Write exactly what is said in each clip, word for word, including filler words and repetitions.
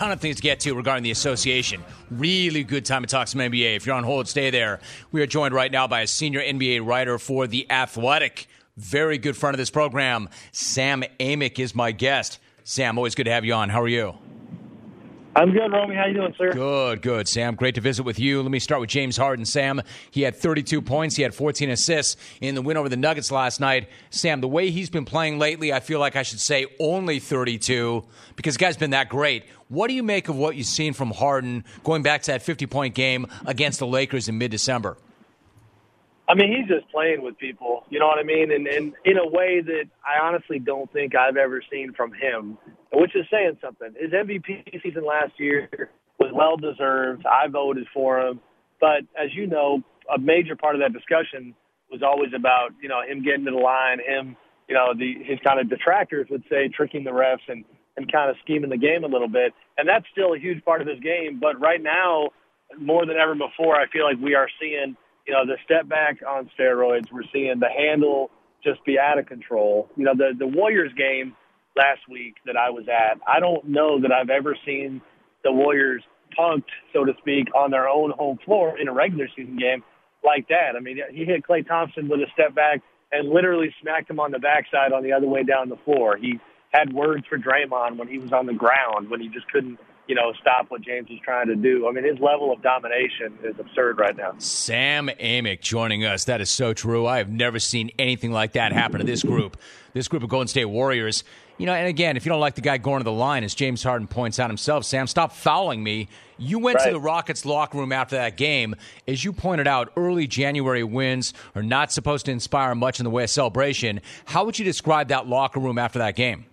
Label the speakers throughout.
Speaker 1: ton of things to get to regarding the association. Really good time to talk some N B A. If you're on hold, stay there. We are joined right now by a senior N B A writer for The Athletic. Very good friend of this program. Sam Amick is my guest. Sam, always good to have you on. How are you?
Speaker 2: I'm good, Romy. How you doing, sir?
Speaker 1: Good, good, Sam. Great to visit with you. Let me start with James Harden. Sam, he had thirty-two points. He had fourteen assists in the win over the Nuggets last night. Sam, the way he's been playing lately, I feel like I should say only thirty-two because the guy's been that great. What do you make of what you've seen from Harden going back to that fifty-point game against the Lakers in mid-December?
Speaker 2: I mean, he's just playing with people, you know what I mean? And, and in a way that I honestly don't think I've ever seen from him, which is saying something. His M V P season last year was well-deserved. I voted for him. But as you know, a major part of that discussion was always about, you know, him getting to the line, him, you know, the his kind of detractors would say tricking the refs and, and kind of scheming the game a little bit. And that's still a huge part of his game. But right now, more than ever before, I feel like we are seeing – you know, the step back on steroids. We're seeing the handle just be out of control. You know, the, the Warriors game last week that I was at, I don't know that I've ever seen the Warriors punked, so to speak, on their own home floor in a regular season game like that. I mean, he hit Klay Thompson with a step back and literally smacked him on the backside on the other way down the floor. He had words for Draymond when he was on the ground, when he just couldn't, you know, stop what James was trying to do. I mean, his level of domination is absurd right now.
Speaker 1: Sam Amick joining us. That is so true. I have never seen anything like that happen to this group, this group of Golden State Warriors. You know, and again, if you don't like the guy going to the line, as James Harden points out himself, Sam, stop fouling me. You went
Speaker 2: right.
Speaker 1: to the Rockets locker room after that game. As you pointed out, early January wins are not supposed to inspire much in the way of celebration. How would you describe that locker room after that game?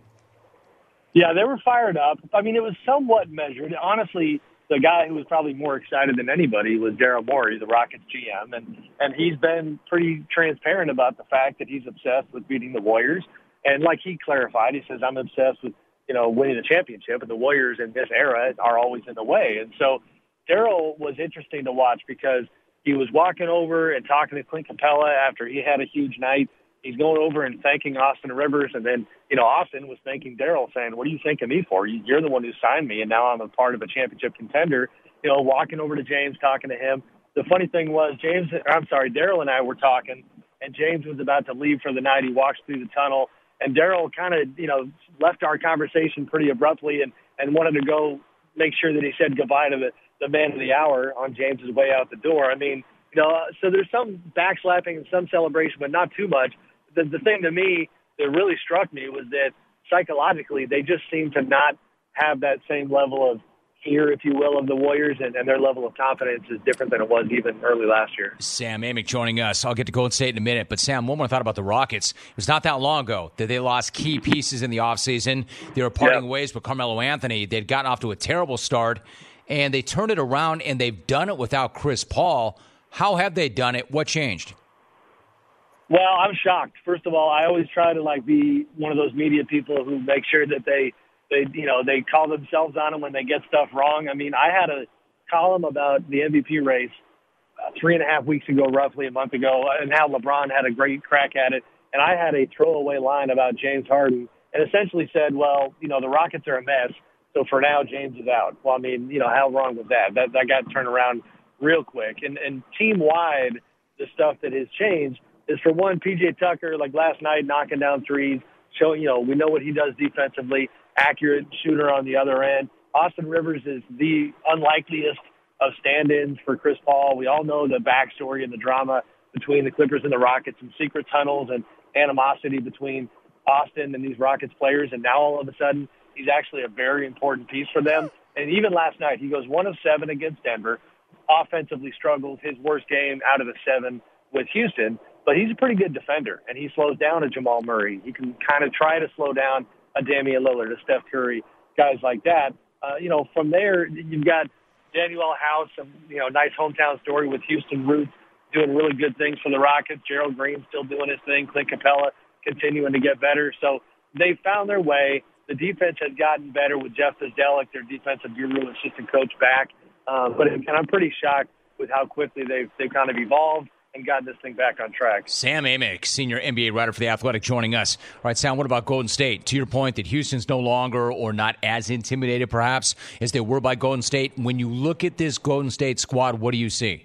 Speaker 2: Yeah, they were fired up. I mean, it was somewhat measured. Honestly, the guy who was probably more excited than anybody was Daryl Morey, the Rockets G M, and and he's been pretty transparent about the fact that he's obsessed with beating the Warriors. And like he clarified, he says, I'm obsessed with, you know, winning the championship, and the Warriors in this era are always in the way. And so Daryl was interesting to watch because he was walking over and talking to Clint Capella after he had a huge night. He's going over and thanking Austin Rivers, and then, you know, Austin was thanking Daryl, saying, what are you thanking me for? You're the one who signed me, and now I'm a part of a championship contender. You know, walking over to James, talking to him. The funny thing was, James, I'm sorry, Daryl and I were talking, and James was about to leave for the night. He walks through the tunnel, and Daryl kind of, you know, left our conversation pretty abruptly and, and wanted to go make sure that he said goodbye to the, the man of the hour on James's way out the door. I mean, you know, so there's some backslapping and some celebration, but not too much. The, the thing to me that really struck me was that psychologically they just seem to not have that same level of fear, if you will, of the Warriors, and, and their level of confidence is different than it was even early last year.
Speaker 1: Sam Amick joining us. I'll get to Golden State in a minute, but Sam, one more thought about the Rockets. It was not that long ago that they lost key pieces in the offseason. They were parting
Speaker 2: yeah.
Speaker 1: ways with Carmelo Anthony. They'd gotten off to a terrible start, and they turned it around, and they've done it without Chris Paul. How have they done it? What changed?
Speaker 2: Well, I'm shocked. First of all, I always try to like be one of those media people who make sure that they, they, you know, they call themselves on them when they get stuff wrong. I mean, I had a column about the M V P race uh, three and a half weeks ago, roughly a month ago, and how LeBron had a great crack at it. And I had a throwaway line about James Harden and essentially said, well, you know, the Rockets are a mess, so for now James is out. Well, I mean, you know, how wrong was that? That, that got turned around real quick. And, and team-wide, the stuff that has changed is, for one, P J Tucker, like last night, knocking down threes, showing, you know, we know what he does defensively, accurate shooter on the other end. Austin Rivers is the unlikeliest of stand-ins for Chris Paul. We all know the backstory and the drama between the Clippers and the Rockets, and secret tunnels and animosity between Austin and these Rockets players. And now all of a sudden, he's actually a very important piece for them. And even last night, he goes one of seven against Denver, offensively struggles, his worst game out of the seven with Houston. But he's a pretty good defender, and he slows down a Jamal Murray. He can kind of try to slow down a Damian Lillard, a Steph Curry, guys like that. Uh, you know, from there, you've got Daniel House, a you know, nice hometown story with Houston roots, doing really good things for the Rockets. Gerald Green still doing his thing. Clint Capella continuing to get better. So they found their way. The defense has gotten better with Jeff Zdelic, their defensive guru, assistant coach, back. Uh, but and I'm pretty shocked with how quickly they've they've kind of evolved and gotten this thing back on track.
Speaker 1: Sam Amick, senior N B A writer for The Athletic, joining us. All right, Sam, what about Golden State? To your point that Houston's no longer or not as intimidated, perhaps, as they were by Golden State. When you look at this Golden State squad, what do you see?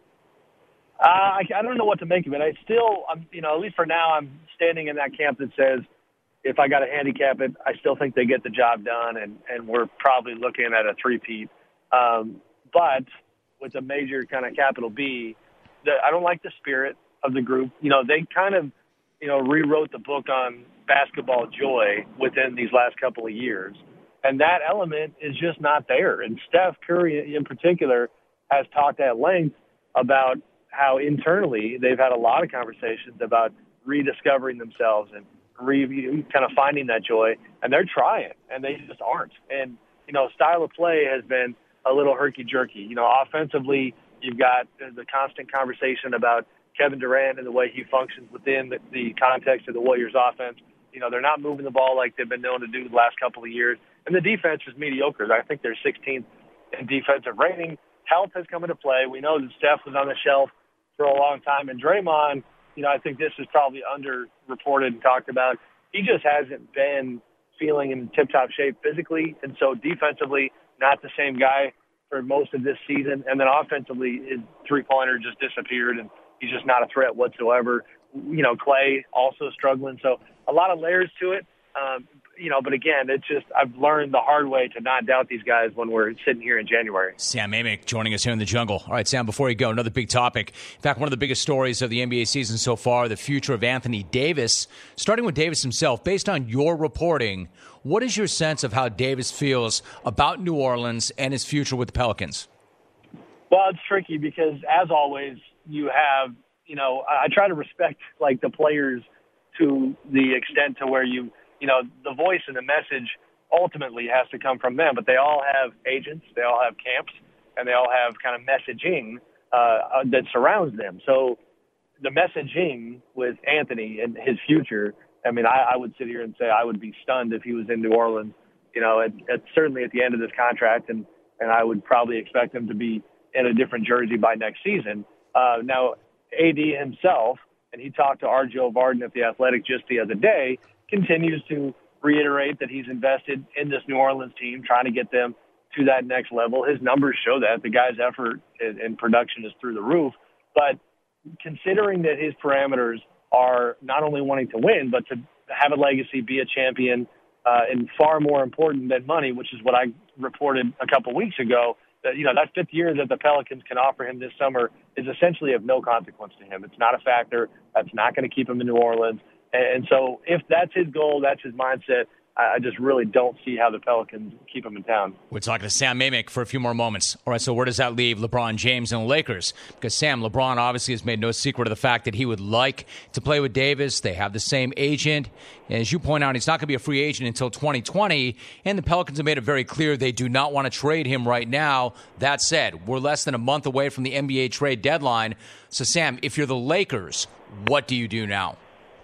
Speaker 2: Uh, I, I don't know what to make of it. I still, I'm, you know, at least for now, I'm standing in that camp that says if I got to handicap it, I still think they get the job done, and, and we're probably looking at a three-peat. Um, but with a major kind of capital B, the, I don't like the spirit of the group. You know, they kind of, you know, rewrote the book on basketball joy within these last couple of years. And that element is just not there. And Steph Curry in particular has talked at length about how internally they've had a lot of conversations about rediscovering themselves and re- kind of finding that joy. And they're trying, and they just aren't. And, you know, style of play has been a little herky-jerky. You know, offensively, you've got the constant conversation about Kevin Durant and the way he functions within the, the context of the Warriors offense. You know, they're not moving the ball like they've been known to do the last couple of years. And the defense is mediocre. I think they're sixteenth in defensive rating. Health has come into play. We know that Steph was on the shelf for a long time. And Draymond, you know, I think this is probably underreported and talked about. He just hasn't been feeling in tip-top shape physically. And so defensively, not the same guy for most of this season. And then offensively, his three-pointer just disappeared, and he's just not a threat whatsoever. You know, Clay also struggling. So a lot of layers to it. Um, you know, but again, it's just I've learned the hard way to not doubt these guys when we're sitting here in January.
Speaker 1: Sam Amick joining us here in the jungle. All right, Sam, before you go, another big topic. In fact, one of the biggest stories of the N B A season so far, the future of Anthony Davis. Starting with Davis himself, based on your reporting, what is your sense of how Davis feels about New Orleans and his future with the Pelicans?
Speaker 2: Well, it's tricky because, as always, you have, you know, I try to respect, like, the players to the extent to where you, you know, the voice and the message ultimately has to come from them. But they all have agents, they all have camps, and they all have kind of messaging uh, that surrounds them. So the messaging with Anthony and his future, I mean, I, I would sit here and say I would be stunned if he was in New Orleans, you know, at, at certainly at the end of this contract, and, and I would probably expect him to be in a different jersey by next season. Uh, now, A D himself, and he talked to R. Joe Varden at The Athletic just the other day, continues to reiterate that he's invested in this New Orleans team, trying to get them to that next level. His numbers show that. The guy's effort and production is through the roof. But considering that his parameters are not only wanting to win, but to have a legacy, be a champion, uh, and far more important than money, which is what I reported a couple weeks ago, that, you know, that fifth year that the Pelicans can offer him this summer is essentially of no consequence to him. It's not a factor. That's not going to keep him in New Orleans. And so if that's his goal, that's his mindset, I just really don't see how the Pelicans keep him in town.
Speaker 1: We're talking to Sam Amick for a few more moments. All right, so where does that leave LeBron James and the Lakers? Because, Sam, LeBron obviously has made no secret of the fact that he would like to play with Davis. They have the same agent. And as you point out, he's not going to be a free agent until twenty twenty. And the Pelicans have made it very clear they do not want to trade him right now. That said, we're less than a month away from the N B A trade deadline. So, Sam, if you're the Lakers, what do you do now?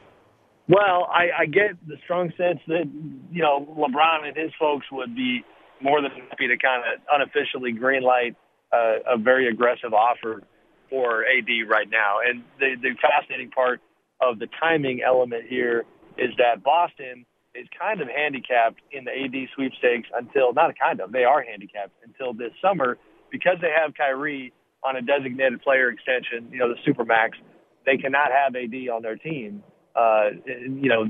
Speaker 2: Well, I, I get the strong sense that, you know, LeBron and his folks would be more than happy to kind of unofficially greenlight uh, a very aggressive offer for A D right now. And the, the fascinating part of the timing element here is that Boston is kind of handicapped in the A D sweepstakes until, not kind of, they are handicapped until this summer because they have Kyrie on a designated player extension, you know, the Supermax. They cannot have A D on their team. Uh, you know,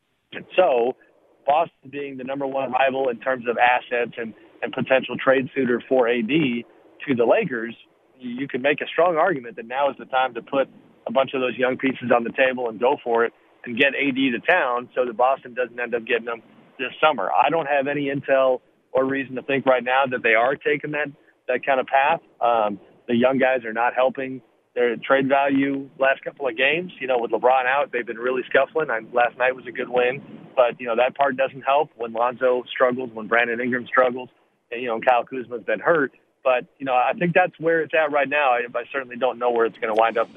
Speaker 2: so Boston being the number one rival in terms of assets and, and potential trade suitor for A D to the Lakers, you could make a strong argument that now is the time to put a bunch of those young pieces on the table and go for it and get A D to town so that Boston doesn't end up getting them this summer. I don't have any intel or reason to think right now that they are taking that, that kind of path. Um, the young guys are not helping their trade value last couple of games. You know, with LeBron out, they've been really scuffling. I, last night was a good win, but, you know, that part doesn't help when Lonzo struggles, when Brandon Ingram struggles, and, you know, Kyle Kuzma's been hurt. But, you know, I think that's where it's at right now. I, I certainly don't know where it's going to wind up, though.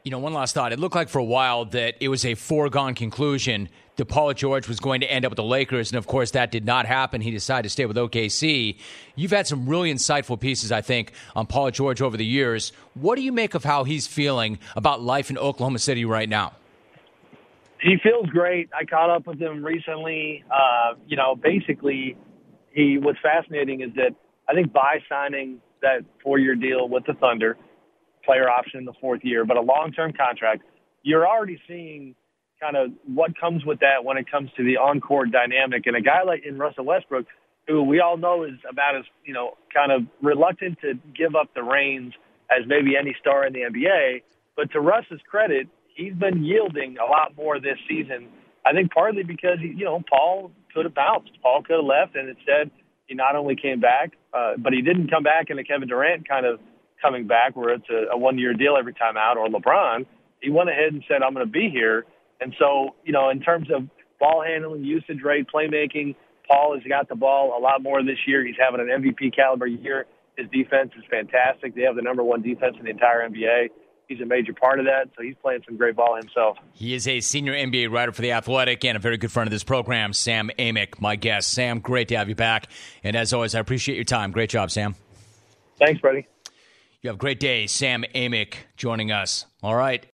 Speaker 1: You know, one last thought. It looked like for a while that it was a foregone conclusion that Paul George was going to end up with the Lakers, and of course that did not happen. He decided to stay with O K C. You've had some really insightful pieces, I think, on Paul George over the years. What do you make of how he's feeling about life in Oklahoma City right now?
Speaker 2: He feels great. I caught up with him recently. Uh, you know, basically, he what's fascinating is that I think by signing that four-year deal with the Thunder, player option in the fourth year, but a long-term contract, you're already seeing kind of what comes with that when it comes to the on-court dynamic. And a guy like in Russell Westbrook, who we all know is about as, you know, kind of reluctant to give up the reins as maybe any star in the N B A. But to Russ's credit, he's been yielding a lot more this season. I think partly because, you know, Paul could have bounced. Paul could have left, and instead he not only came back, uh, but he didn't come back in a Kevin Durant kind of coming back where it's a, a one-year deal every time out, or LeBron. He went ahead and said, I'm going to be here. And so, you know, in terms of ball handling, usage rate, playmaking, Paul has got the ball a lot more this year. He's having an M V P caliber year. His defense is fantastic. They have the number one defense in the entire N B A. He's a major part of that, so he's playing some great ball himself.
Speaker 1: He is a senior N B A writer for The Athletic and a very good friend of this program, Sam Amick, my guest. Sam, great to have you back. And as always, I appreciate your time. Great job, Sam.
Speaker 2: Thanks, buddy.
Speaker 1: You have a great day. Sam Amick joining us. All right.